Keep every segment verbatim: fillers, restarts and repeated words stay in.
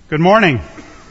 Good morning.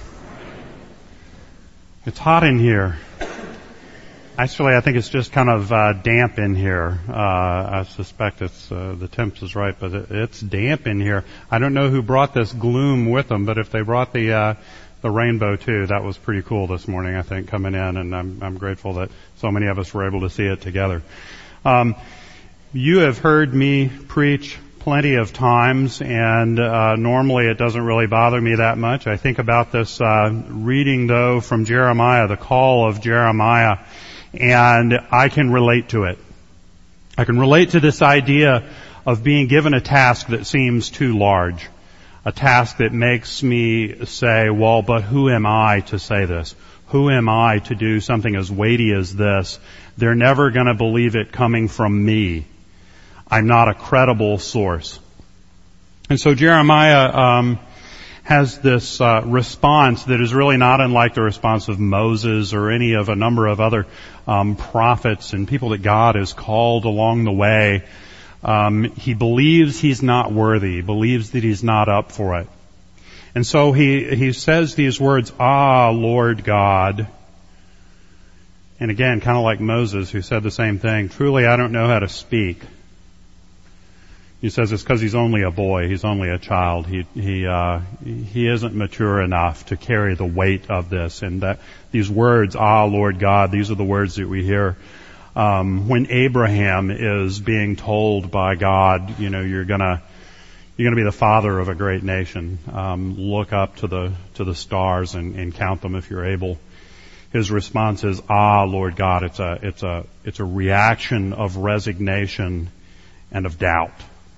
It's hot in here. Actually, I think it's just kind of uh, damp in here. Uh, I suspect it's uh, the temps is right, but it, it's damp in here. I don't know who brought this gloom with them, but if they brought the uh, the rainbow too, that was pretty cool this morning, I think, coming in, and I'm, I'm grateful that so many of us were able to see it together. Um, you have heard me preach plenty of times, and uh, normally it doesn't really bother me that much. I think about this uh, reading, though, from Jeremiah, the call of Jeremiah, and I can relate to it. I can relate to this idea of being given a task that seems too large, a task that makes me say, well, but who am I to say this? Who am I to do something as weighty as this? They're never going to believe it coming from me. I'm not a credible source. And so Jeremiah um, has this uh, response that is really not unlike the response of Moses or any of a number of other um, prophets and people that God has called along the way. Um, he believes he's not worthy. He believes that he's not up for it. And so he, he says these words, "Ah, Lord God." And again, kind of like Moses, who said the same thing, "Truly, I don't know how to speak." He says it's because he's only a boy. He's only a child. He he uh, he isn't mature enough to carry the weight of this. And that these words, "Ah, Lord God," these are the words that we hear um, when Abraham is being told by God, you know, you're gonna you're gonna be the father of a great nation. Um, look up to the to the stars and, and count them if you're able. His response is, "Ah, Lord God." It's a it's a it's a reaction of resignation and of doubt,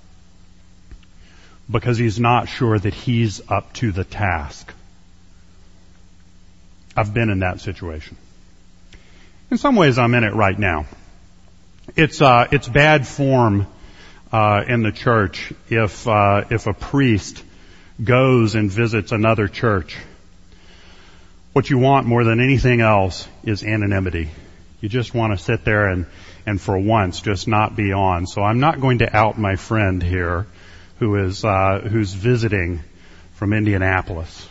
because he's not sure that he's up to the task. I've been in that situation. In some ways, I'm in it right now. It's uh, it's bad form uh, in the church if uh, if a priest goes and visits another church. What you want more than anything else is anonymity. You just want to sit there and and for once just not be on. So I'm not going to out my friend here, who is uh, who's visiting from Indianapolis.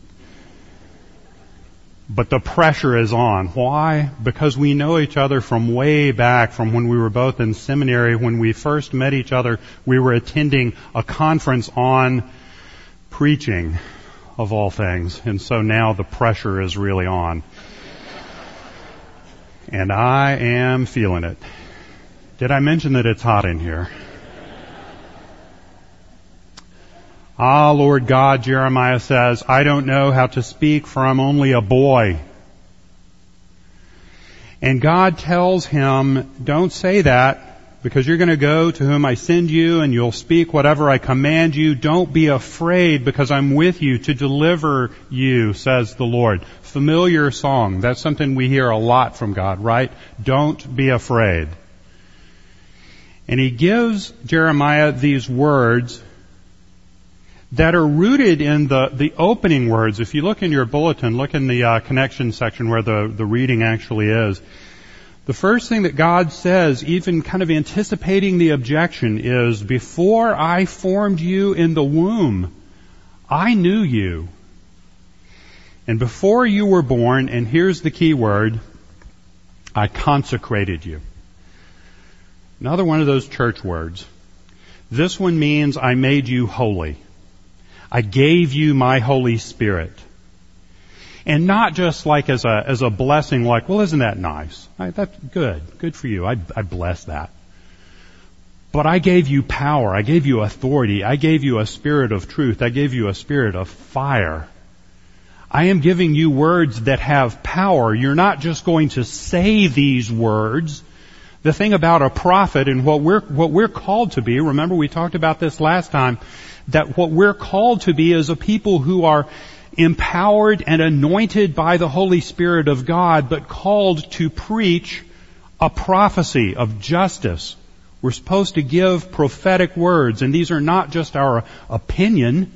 But the pressure is on. Why? Because we know each other from way back, from when we were both in seminary. When we first met each other, we were attending a conference on preaching, of all things. And so now the pressure is really on. And I am feeling it. Did I mention that it's hot in here? "Ah, Lord God," Jeremiah says, "I don't know how to speak, for I'm only a boy." And God tells him, don't say that, because you're going to go to whom I send you and you'll speak whatever I command you. Don't be afraid, because I'm with you to deliver you, says the Lord. Familiar song. That's something we hear a lot from God, right? Don't be afraid. And he gives Jeremiah these words that are rooted in the, the opening words. If you look in your bulletin, look in the uh, connection section where the, the reading actually is. The first thing that God says, even kind of anticipating the objection, is, "Before I formed you in the womb, I knew you. And before you were born," and here's the key word, "I consecrated you." Another one of those church words. This one means I made you holy. I gave you my Holy Spirit. And not just like as a as a blessing, like, well, isn't that nice? I, that's good. Good for you. I, I bless that. But I gave you power. I gave you authority. I gave you a spirit of truth. I gave you a spirit of fire. I am giving you words that have power. You're not just going to say these words. The thing about a prophet and what we're what we're called to be, remember we talked about this last time, that what we're called to be is a people who are empowered and anointed by the Holy Spirit of God, but called to preach a prophecy of justice. We're supposed to give prophetic words, and these are not just our opinion.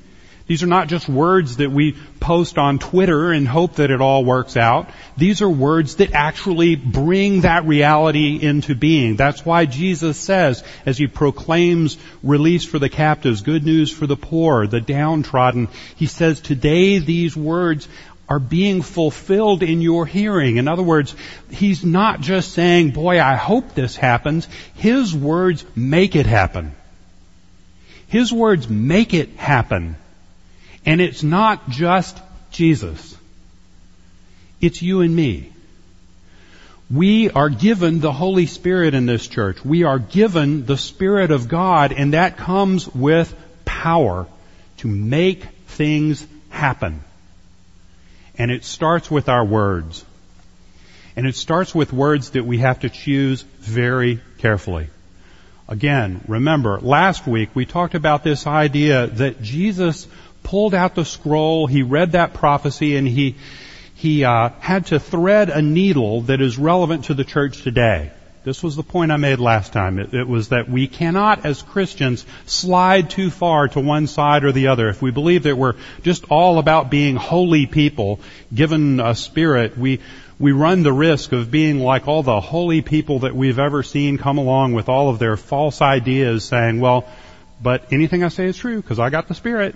These are not just words that we post on Twitter and hope that it all works out. These are words that actually bring that reality into being. That's why Jesus says, as he proclaims release for the captives, good news for the poor, the downtrodden, he says, today these words are being fulfilled in your hearing. In other words, he's not just saying, boy, I hope this happens. His words make it happen. His words make it happen. And it's not just Jesus. It's you and me. We are given the Holy Spirit in this church. We are given the Spirit of God, and that comes with power to make things happen. And it starts with our words. And it starts with words that we have to choose very carefully. Again, remember, last week we talked about this idea that Jesus pulled out the scroll, he read that prophecy, and he he uh, had to thread a needle that is relevant to the church today. This was the point I made last time. It, it was that we cannot, as Christians, slide too far to one side or the other. If we believe that we're just all about being holy people, given a spirit, we we run the risk of being like all the holy people that we've ever seen come along with all of their false ideas, saying, well, but anything I say is true because I got the Spirit.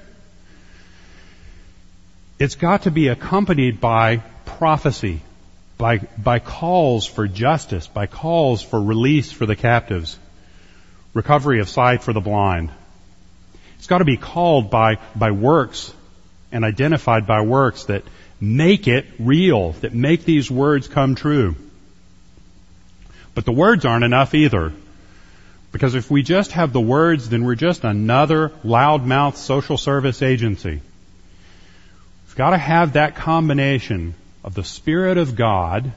It's got to be accompanied by prophecy, by by calls for justice, by calls for release for the captives, recovery of sight for the blind. It's got to be called by by works and identified by works that make it real, that make these words come true. But the words aren't enough either. Because if we just have the words, then we're just another loudmouth social service agency. Got to have that combination of the Spirit of God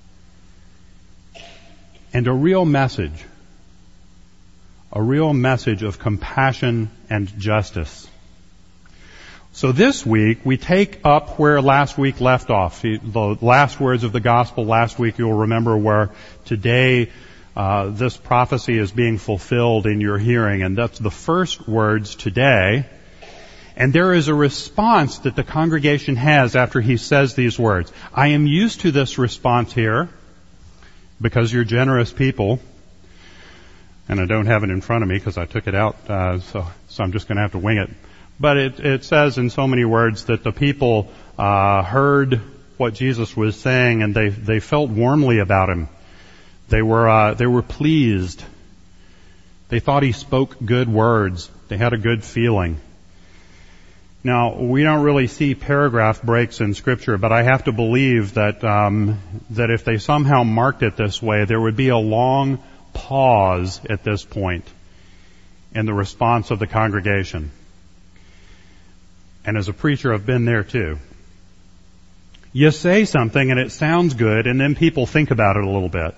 and a real message. A real message of compassion and justice. So this week, we take up where last week left off. The last words of the gospel last week, you'll remember, where today uh, this prophecy is being fulfilled in your hearing. And that's the first words today. And there is a response that the congregation has after he says these words. I am used to this response here because you're generous people. And I don't have it in front of me because I took it out, uh, so, so I'm just going to have to wing it. But it, it says in so many words that the people uh, heard what Jesus was saying and they, they felt warmly about him. They were uh, they were pleased. They thought he spoke good words. They had a good feeling. Now, we don't really see paragraph breaks in Scripture, but I have to believe that um, that if they somehow marked it this way, there would be a long pause at this point in the response of the congregation. And as a preacher, I've been there too. You say something and it sounds good, and then people think about it a little bit.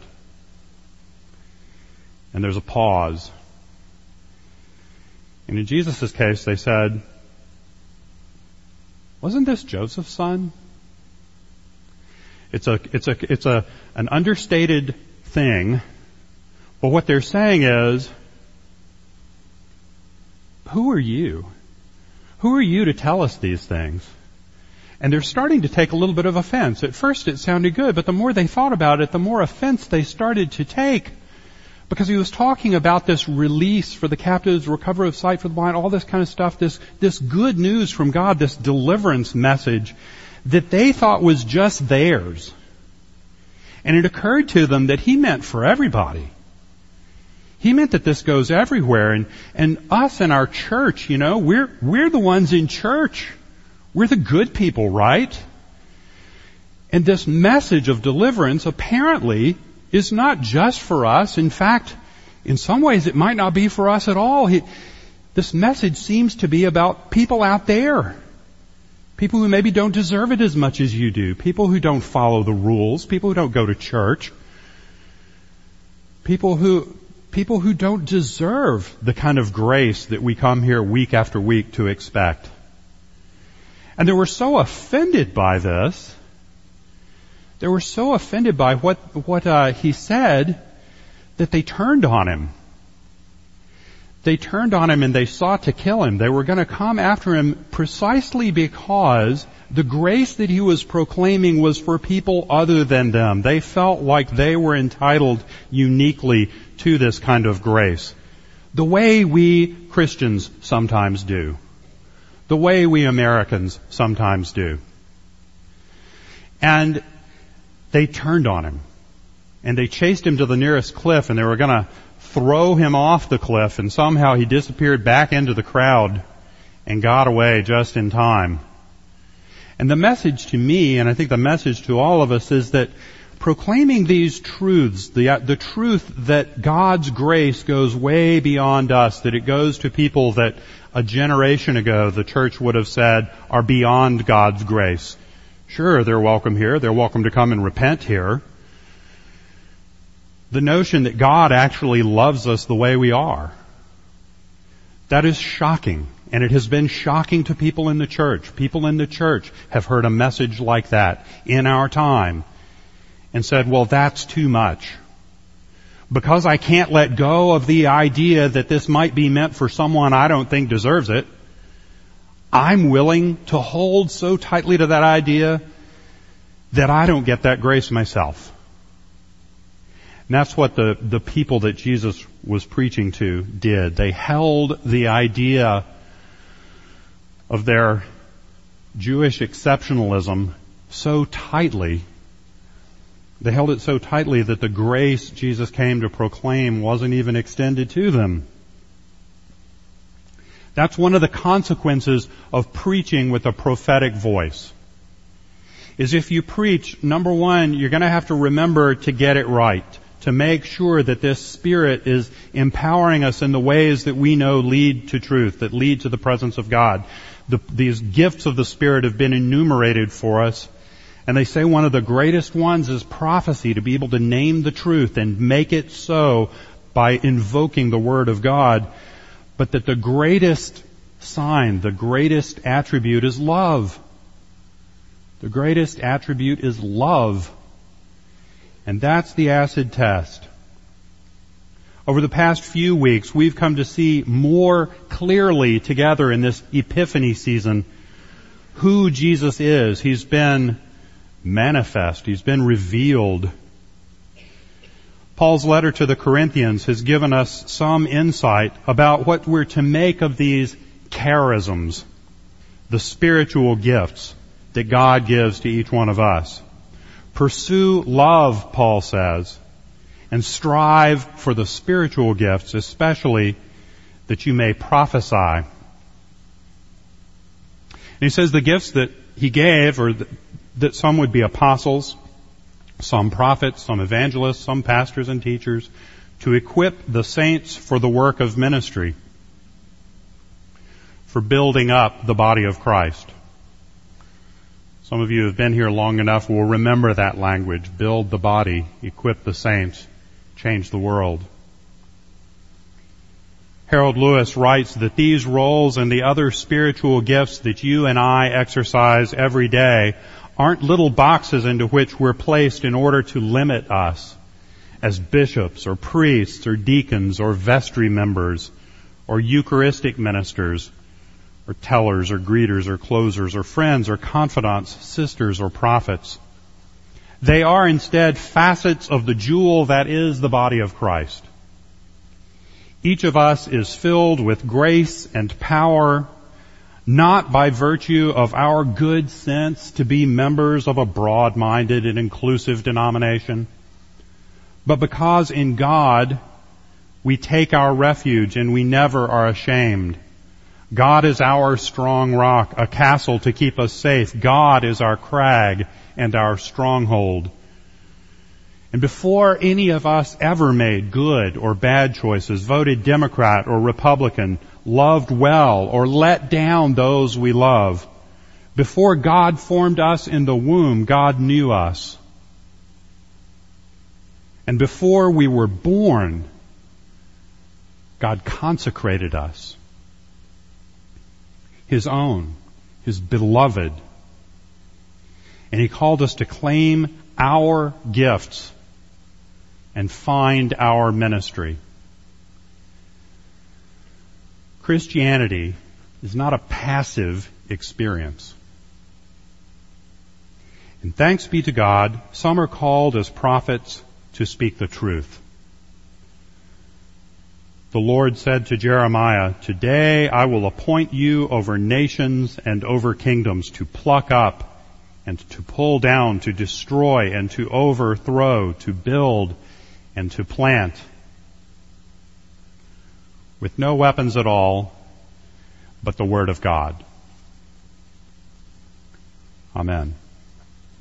And there's a pause. And in Jesus' case, they said, wasn't this Joseph's son? It's a, it's a, it's a, an understated thing. But what they're saying is, who are you? Who are you to tell us these things? And they're starting to take a little bit of offense. At first it sounded good, but the more they thought about it, the more offense they started to take. Because he was talking about this release for the captives, recovery of sight for the blind, all this kind of stuff, this, this good news from God, this deliverance message that they thought was just theirs. And it occurred to them that he meant for everybody. He meant that this goes everywhere. And, and us in our church, you know, we're, we're the ones in church. We're the good people, right? And this message of deliverance apparently is not just for us. In fact, in some ways it might not be for us at all. He, this message seems to be about people out there. People who maybe don't deserve it as much as you do. People who don't follow the rules. People who don't go to church. People who, people who don't deserve the kind of grace that we come here week after week to expect. And they were so offended by this. They were so offended by what what uh, he said that they turned on him. They turned on him and they sought to kill him. They were going to come after him precisely because the grace that he was proclaiming was for people other than them. They felt like they were entitled uniquely to this kind of grace. The way we Christians sometimes do. The way we Americans sometimes do. And they turned on him. And they chased him to the nearest cliff, and they were going to throw him off the cliff, and somehow he disappeared back into the crowd and got away just in time. And the message to me, and I think the message to all of us, is that proclaiming these truths, the, the truth that God's grace goes way beyond us, that it goes to people that a generation ago the church would have said are beyond God's grace. Sure, they're welcome here. They're welcome to come and repent here. The notion that God actually loves us the way we are, that is shocking. And it has been shocking to people in the church. People in the church have heard a message like that in our time and said, well, that's too much. Because I can't let go of the idea that this might be meant for someone I don't think deserves it, I'm willing to hold so tightly to that idea that I don't get that grace myself. And that's what the, the people that Jesus was preaching to did. They held the idea of their Jewish exceptionalism so tightly. They held it so tightly that the grace Jesus came to proclaim wasn't even extended to them. That's one of the consequences of preaching with a prophetic voice. Is if you preach, number one, you're going to have to remember to get it right, to make sure that this Spirit is empowering us in the ways that we know lead to truth, that lead to the presence of God. The, these gifts of the Spirit have been enumerated for us, and they say one of the greatest ones is prophecy, to be able to name the truth and make it so by invoking the Word of God. But that the greatest sign, the greatest attribute is love. The greatest attribute is love. And that's the acid test. Over the past few weeks, we've come to see more clearly together in this Epiphany season who Jesus is. He's been manifest. He's been revealed. Paul's letter to the Corinthians has given us some insight about what we're to make of these charisms, the spiritual gifts that God gives to each one of us. Pursue love, Paul says, and strive for the spiritual gifts, especially that you may prophesy. And he says the gifts that he gave, or that some would be apostles, some prophets, some evangelists, some pastors and teachers, to equip the saints for the work of ministry, for building up the body of Christ. Some of you who have been here long enough will remember that language. Build the body, equip the saints, change the world. Harold Lewis writes that these roles and the other spiritual gifts that you and I exercise every day aren't little boxes into which we're placed in order to limit us as bishops or priests or deacons or vestry members or Eucharistic ministers or tellers or greeters or closers or friends or confidants, sisters or prophets. They are instead facets of the jewel that is the body of Christ. Each of us is filled with grace and power, not by virtue of our good sense to be members of a broad-minded and inclusive denomination, but because in God we take our refuge and we never are ashamed. God is our strong rock, a castle to keep us safe. God is our crag and our stronghold. And before any of us ever made good or bad choices, voted Democrat or Republican, loved well or let down those we love, before God formed us in the womb, God knew us. And before we were born, God consecrated us. His own, His beloved. And He called us to claim our gifts and find our ministry. Christianity is not a passive experience. And thanks be to God, some are called as prophets to speak the truth. The Lord said to Jeremiah, "Today I will appoint you over nations and over kingdoms to pluck up and to pull down, to destroy and to overthrow, to build and to plant." With no weapons at all, but the Word of God. Amen.